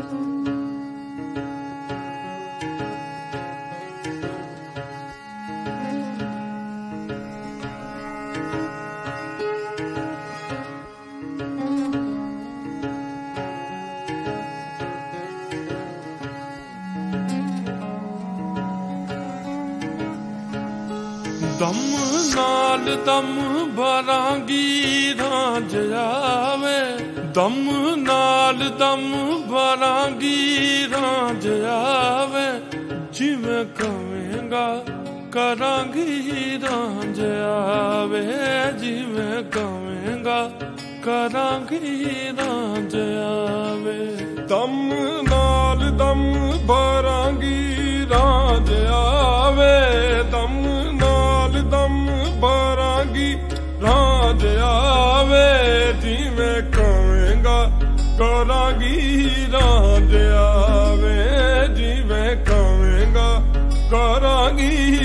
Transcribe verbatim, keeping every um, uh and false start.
ਦਮ ਨਾਲ ਦਮ ਭਰਾਂਗੀ ਰਾਂਝ ਆਵੇ, ਦਮ ਨਾਲ ਦਮ ਭਰਾਂਗੀ ਰਾਂਝ ਆਵੇ, ਜਿਵੇਂ ਕਵੇਂਗਾ ਕਰਾਂਗੀ ਰਾਂਝ ਆਵੇ, ਜਿਵੇਂ ਕਵੇਂਗਾ ਕਰਾਂਗੀ ਰਾਂਝ ਆਵੇ। ਦਮ ਨਾਲ ਦਮ ਭਰਾਂਗੀ ਰਾਂਝ ਆਵੇ, ਦਮ ਦਮ ਭਰਾਂਗੀ ਰਾਂਝ ਆਵੇ, ਜਿਵੇਂ ਕਵੇਂਗਾ ਕਰਾਂਗੀ ਰਾਂਝ ਆਵੇ, ਜਿਵੇਂ ਕਵੇਂਗਾ ਕਰਾਂਗੀ